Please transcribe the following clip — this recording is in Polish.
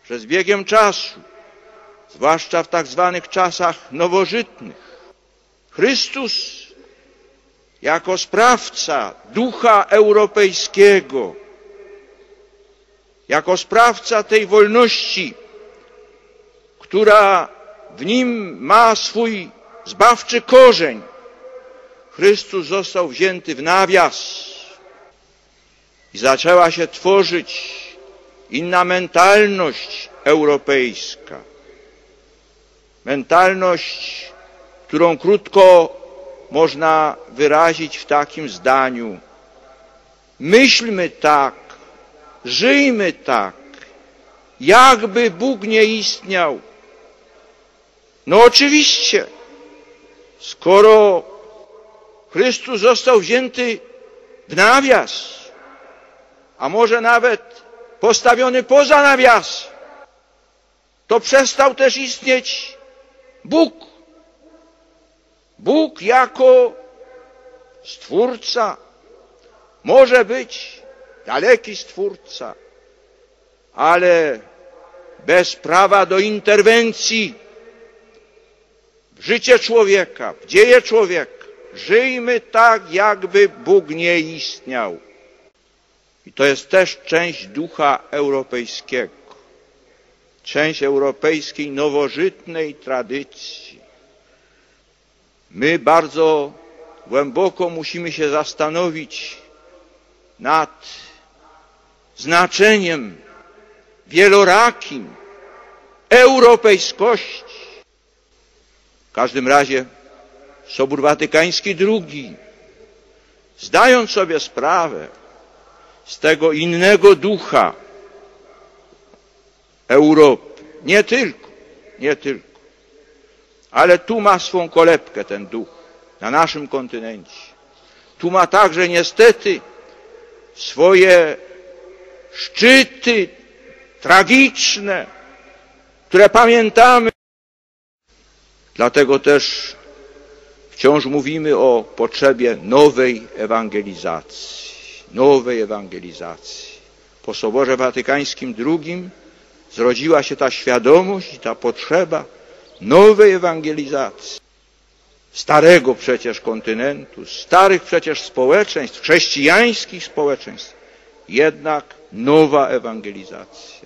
że z biegiem czasu, zwłaszcza w tak zwanych czasach nowożytnych, Chrystus jako sprawca ducha europejskiego, jako sprawca tej wolności, która w nim ma swój zbawczy korzeń, Chrystus został wzięty w nawias i zaczęła się tworzyć inna mentalność europejska. Mentalność, którą krótko można wyrazić w takim zdaniu: myślmy tak, żyjmy tak, jakby Bóg nie istniał. No oczywiście, skoro Chrystus został wzięty w nawias, a może nawet postawiony poza nawias, to przestał też istnieć Bóg. Bóg jako Stwórca, może być daleki Stwórca, ale bez prawa do interwencji w życie człowieka, w dzieje człowieka. Żyjmy tak, jakby Bóg nie istniał. I to jest też część ducha europejskiego, część europejskiej nowożytnej tradycji. My bardzo głęboko musimy się zastanowić nad znaczeniem wielorakim europejskości. W każdym razie Sobór Watykański II, zdając sobie sprawę z tego innego ducha Europy, nie tylko, ale tu ma swą kolebkę ten duch, na naszym kontynencie. Tu ma także niestety swoje szczyty tragiczne, które pamiętamy. Dlatego też wciąż mówimy o potrzebie nowej ewangelizacji. Po Soborze Watykańskim II zrodziła się ta świadomość i ta potrzeba nowej ewangelizacji. Starego przecież kontynentu, starych przecież społeczeństw, chrześcijańskich społeczeństw. Jednak nowa ewangelizacja.